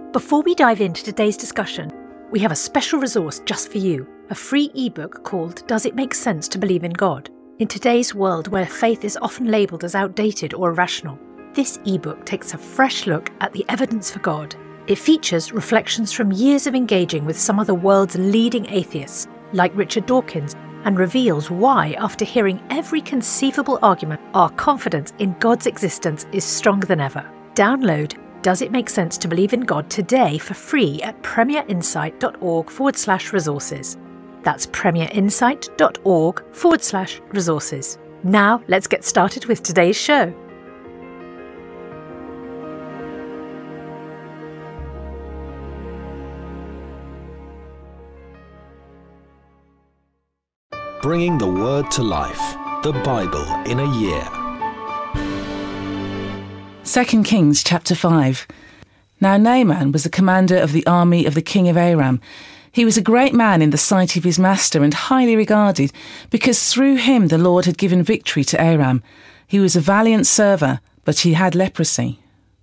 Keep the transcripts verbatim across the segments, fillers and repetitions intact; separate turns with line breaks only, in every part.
Before we dive into today's discussion, we have a special resource just for you, a free ebook called Does It Make Sense to Believe in God? In today's world where faith is often labelled as outdated or irrational, this ebook takes a fresh look at the evidence for God. It features reflections from years of engaging with some of the world's leading atheists, like Richard Dawkins, and reveals why, after hearing every conceivable argument, our confidence in God's existence is stronger than ever. Download Does It Make Sense to Believe in God today for free at premierinsight.org forward slash resources. That's premierinsight.org forward slash resources. Now let's get started with today's show.
Bringing the Word to life, the Bible in a year.
Second Kings chapter five. Now Naaman was the commander of the army of the king of Aram. He was a great man in the sight of his master and highly regarded, because through him the Lord had given victory to Aram. He was a valiant server, but he had leprosy.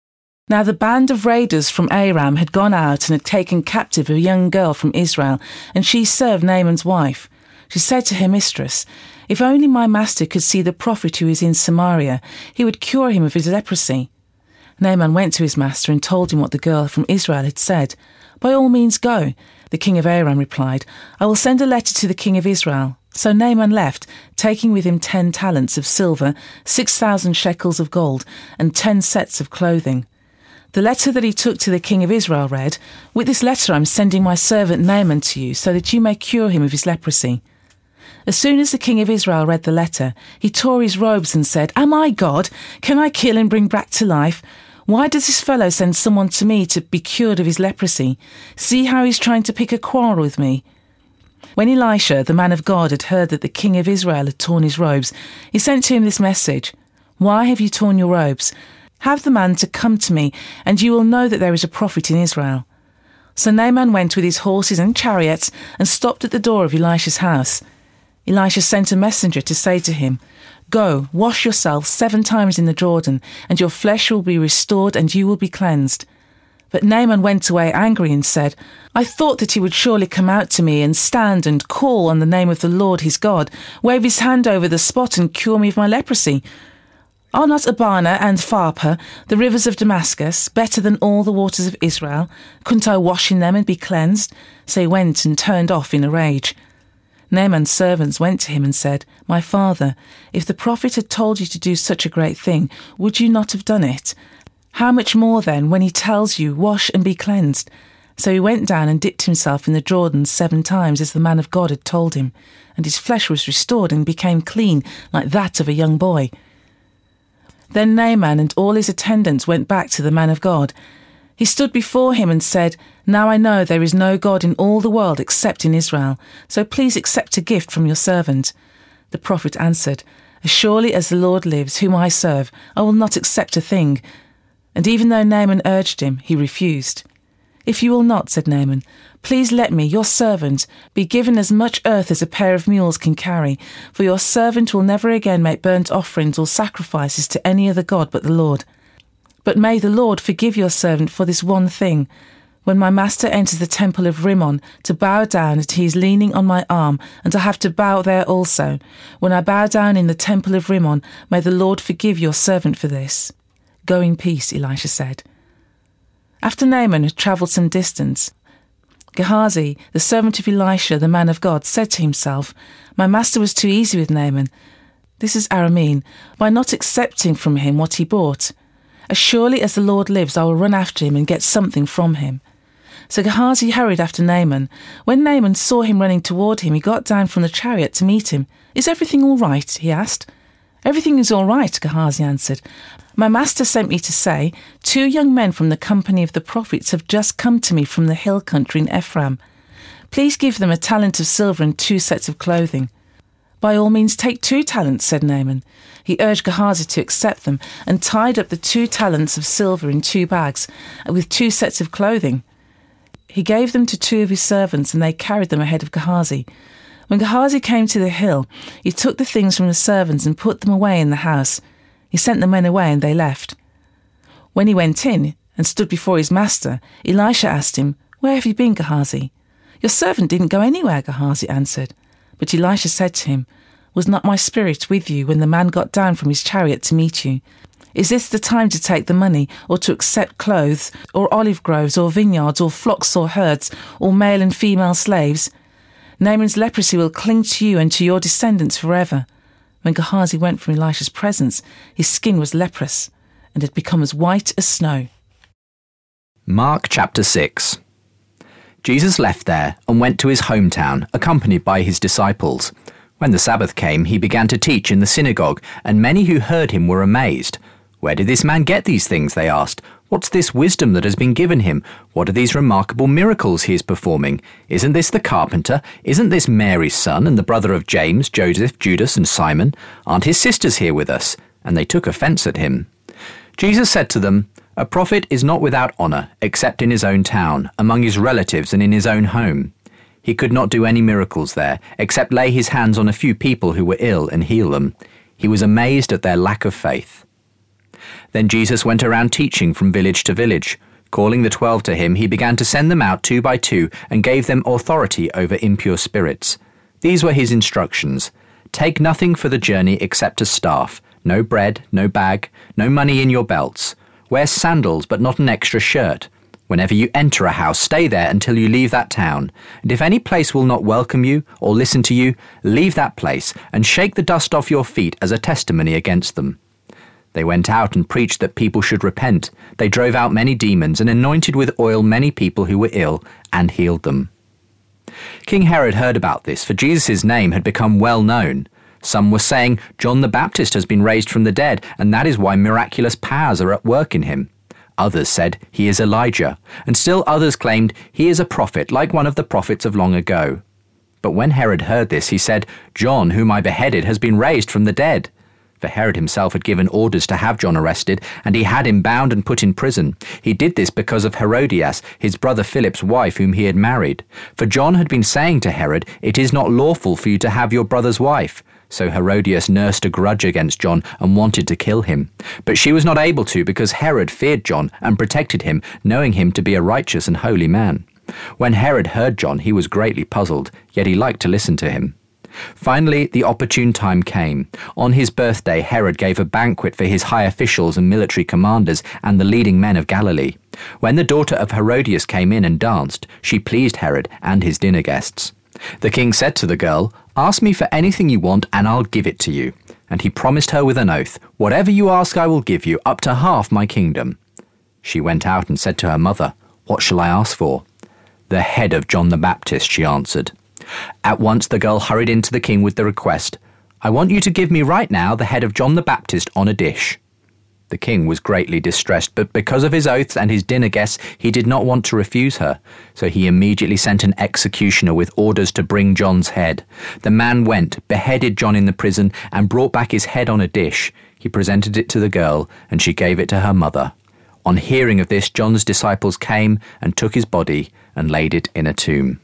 Now the band of raiders from Aram had gone out and had taken captive a young girl from Israel, and she served Naaman's wife. She said to her mistress, "If only my master could see the prophet who is in Samaria, he would cure him of his leprosy." Naaman went to his master and told him what the girl from Israel had said. "By all means go." The king of Aram replied, "I will send a letter to the king of Israel." So Naaman left, taking with him ten talents of silver, six thousand shekels of gold, and ten sets of clothing. The letter that he took to the king of Israel read, "With this letter I am sending my servant Naaman to you, so that you may cure him of his leprosy." As soon as the king of Israel read the letter, he tore his robes and said, "Am I God? Can I kill and bring back to life? Why does this fellow send someone to me to be cured of his leprosy? See how he's trying to pick a quarrel with me." When Elisha, the man of God, had heard that the king of Israel had torn his robes, he sent to him this message, "Why have you torn your robes? Have the man to come to me, and you will know that there is a prophet in Israel." So Naaman went with his horses and chariots and stopped at the door of Elisha's house. Elisha sent a messenger to say to him, "Go, wash yourself seven times in the Jordan, and your flesh will be restored and you will be cleansed." But Naaman went away angry and said, "I thought that he would surely come out to me and stand and call on the name of the Lord his God, wave his hand over the spot and cure me of my leprosy. Are not Abana and Pharpar, the rivers of Damascus, better than all the waters of Israel? Couldn't I wash in them and be cleansed?" So he went and turned off in a rage. Naaman's servants went to him and said, "My father, if the prophet had told you to do such a great thing, would you not have done it? How much more then when he tells you, 'Wash and be cleansed'?" So he went down and dipped himself in the Jordan seven times as the man of God had told him, and his flesh was restored and became clean like that of a young boy. Then Naaman and all his attendants went back to the man of God. He stood before him and said, "Now I know there is no God in all the world except in Israel, so please accept a gift from your servant." The prophet answered, "As surely as the Lord lives, whom I serve, I will not accept a thing." And even though Naaman urged him, he refused. "If you will not," said Naaman, "please let me, your servant, be given as much earth as a pair of mules can carry, for your servant will never again make burnt offerings or sacrifices to any other god but the Lord. But may the Lord forgive your servant for this one thing. When my master enters the temple of Rimmon to bow down, and he is leaning on my arm, and I have to bow there also. When I bow down in the temple of Rimmon, may the Lord forgive your servant for this." "Go in peace," Elisha said. After Naaman had travelled some distance, Gehazi, the servant of Elisha, the man of God, said to himself, "My master was too easy with Naaman," this is Aramean, "by not accepting from him what he bought. As surely as the Lord lives, I will run after him and get something from him." So Gehazi hurried after Naaman. When Naaman saw him running toward him, he got down from the chariot to meet him. "Is everything all right?" he asked. "Everything is all right," Gehazi answered. "My master sent me to say, two young men from the company of the prophets have just come to me from the hill country in Ephraim. Please give them a talent of silver and two sets of clothing." "By all means take two talents," said Naaman. He urged Gehazi to accept them and tied up the two talents of silver in two bags with two sets of clothing. He gave them to two of his servants, and they carried them ahead of Gehazi. When Gehazi came to the hill, he took the things from the servants and put them away in the house. He sent the men away, and they left. When he went in, and stood before his master, Elisha asked him, "Where have you been, Gehazi?" "Your servant didn't go anywhere," Gehazi answered. But Elisha said to him, "Was not my spirit with you when the man got down from his chariot to meet you? Is this the time to take the money, or to accept clothes, or olive groves, or vineyards, or flocks, or herds, or male and female slaves? Naaman's leprosy will cling to you and to your descendants forever." When Gehazi went from Elisha's presence, his skin was leprous and had become as white as snow.
Mark chapter six. Jesus left there and went to his hometown, accompanied by his disciples. When the Sabbath came, he began to teach in the synagogue, and many who heard him were amazed. "Where did this man get these things?" they asked. "What's this wisdom that has been given him? What are these remarkable miracles he is performing? Isn't this the carpenter? Isn't this Mary's son and the brother of James, Joseph, Judas and Simon? Aren't his sisters here with us?" And they took offence at him. Jesus said to them, "A prophet is not without honour, except in his own town, among his relatives and in his own home." He could not do any miracles there, except lay his hands on a few people who were ill and heal them. He was amazed at their lack of faith. Then Jesus went around teaching from village to village. Calling the twelve to him, he began to send them out two by two and gave them authority over impure spirits. These were his instructions. "Take nothing for the journey except a staff, no bread, no bag, no money in your belts. Wear sandals but not an extra shirt. Whenever you enter a house, stay there until you leave that town. And if any place will not welcome you or listen to you, leave that place and shake the dust off your feet as a testimony against them." They went out and preached that people should repent. They drove out many demons and anointed with oil many people who were ill and healed them. King Herod heard about this, for Jesus' name had become well known. Some were saying, "John the Baptist has been raised from the dead, and that is why miraculous powers are at work in him." Others said, "He is Elijah," and still others claimed, "He is a prophet, like one of the prophets of long ago." But when Herod heard this, he said, "John, whom I beheaded, has been raised from the dead." For Herod himself had given orders to have John arrested, and he had him bound and put in prison. He did this because of Herodias, his brother Philip's wife, whom he had married. For John had been saying to Herod, "It is not lawful for you to have your brother's wife." So Herodias nursed a grudge against John and wanted to kill him. But she was not able to, because Herod feared John and protected him, knowing him to be a righteous and holy man. When Herod heard John, he was greatly puzzled, yet he liked to listen to him. Finally, the opportune time came. On his birthday, Herod gave a banquet for his high officials and military commanders and the leading men of Galilee. When the daughter of Herodias came in and danced, she pleased Herod and his dinner guests. The king said to the girl, "Ask me for anything you want and I'll give it to you." And he promised her with an oath, "Whatever you ask I will give you, up to half my kingdom." She went out and said to her mother, "What shall I ask for?" "The head of John the Baptist," she answered. At once the girl hurried into the king with the request, "I want you to give me right now the head of John the Baptist on a dish." The king was greatly distressed, but because of his oaths and his dinner guests, he did not want to refuse her. So he immediately sent an executioner with orders to bring John's head. The man went, beheaded John in the prison, and brought back his head on a dish. He presented it to the girl, and she gave it to her mother. On hearing of this, John's disciples came and took his body and laid it in a tomb.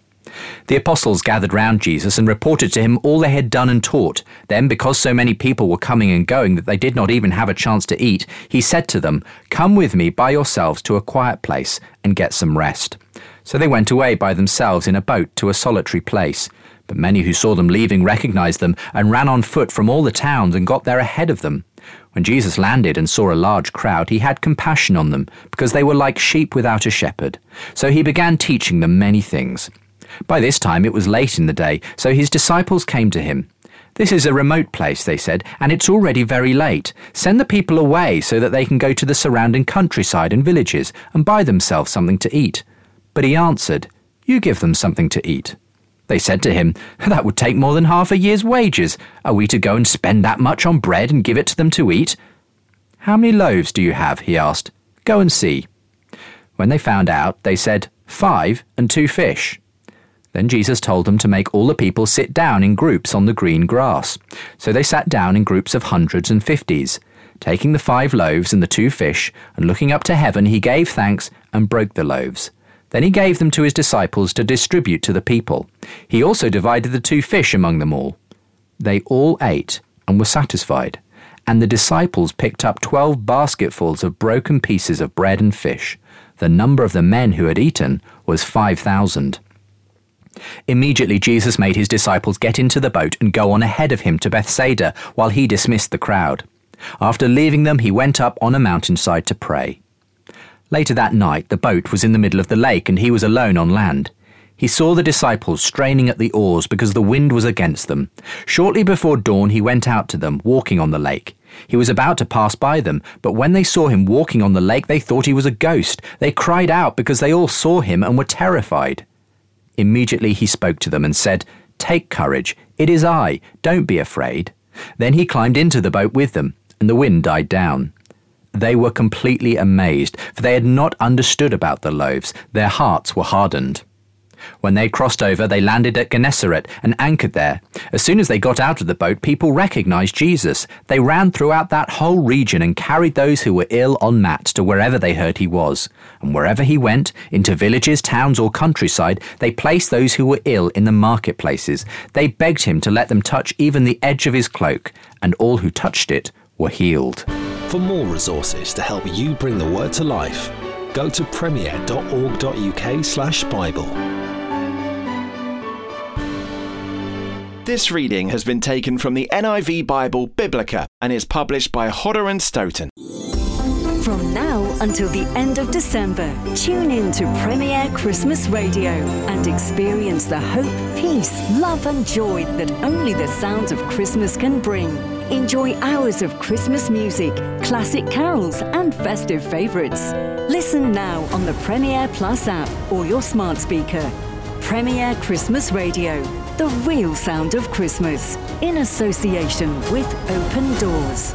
The apostles gathered round Jesus and reported to him all they had done and taught. Then, because so many people were coming and going that they did not even have a chance to eat, he said to them, "Come with me by yourselves to a quiet place and get some rest." So they went away by themselves in a boat to a solitary place. But many who saw them leaving recognized them and ran on foot from all the towns and got there ahead of them. When Jesus landed and saw a large crowd, he had compassion on them, because they were like sheep without a shepherd. So he began teaching them many things. By this time it was late in the day, so his disciples came to him. "This is a remote place," they said, "and it's already very late. Send the people away so that they can go to the surrounding countryside and villages and buy themselves something to eat." But he answered, "You give them something to eat." They said to him, "That would take more than half a year's wages. Are we to go and spend that much on bread and give it to them to eat?" "How many loaves do you have?" he asked. "Go and see." When they found out, they said, "Five and two fish." Then Jesus told them to make all the people sit down in groups on the green grass. So they sat down in groups of hundreds and fifties. Taking the five loaves and the two fish, and looking up to heaven, he gave thanks and broke the loaves. Then he gave them to his disciples to distribute to the people. He also divided the two fish among them all. They all ate and were satisfied. and the disciples picked up twelve basketfuls of broken pieces of bread and fish. The number of the men who had eaten was five thousand. Immediately Jesus made his disciples get into the boat and go on ahead of him to Bethsaida while he dismissed the crowd. After leaving them, he went up on a mountainside to pray. Later that night, the boat was in the middle of the lake and he was alone on land. He saw the disciples straining at the oars because the wind was against them. Shortly before dawn, he went out to them, walking on the lake. He was about to pass by them, but when they saw him walking on the lake, they thought he was a ghost. They cried out because they all saw him and were terrified. Immediately he spoke to them and said, "Take courage, it is I, don't be afraid." Then he climbed into the boat with them, and the wind died down. They were completely amazed, for they had not understood about the loaves. Their hearts were hardened. When they crossed over, they landed at Gennesaret and anchored there. As soon as they got out of the boat, people recognized Jesus. They ran throughout that whole region and carried those who were ill on mats to wherever they heard he was. And wherever he went, into villages, towns, or countryside, they placed those who were ill in the marketplaces. They begged him to let them touch even the edge of his cloak, and all who touched it were healed.
For more resources to help you bring the word to life, go to premier.org.uk slash Bible.
This reading has been taken from the N I V Bible Biblica and is published by Hodder and Stoughton.
From now until the end of December, tune in to Premier Christmas Radio and experience the hope, peace, love and joy that only the sounds of Christmas can bring. Enjoy hours of Christmas music, classic carols and festive favourites. Listen now on the Premier Plus app or your smart speaker. Premier Christmas Radio, the real sound of Christmas, in association with Open Doors.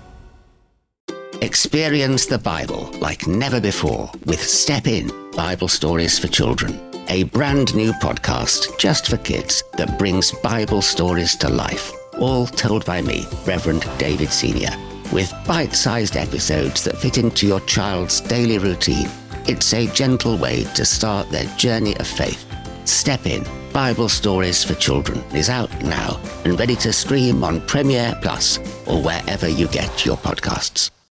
Experience the Bible like never before with Step In, Bible Stories for Children, a brand new podcast just for kids that brings Bible stories to life, all told by me, Reverend David Senior, with bite-sized episodes that fit into your child's daily routine. It's a gentle way to start their journey of faith. Step In, Bible Stories for Children is out now and ready to stream on Premier Plus or wherever you get your podcasts.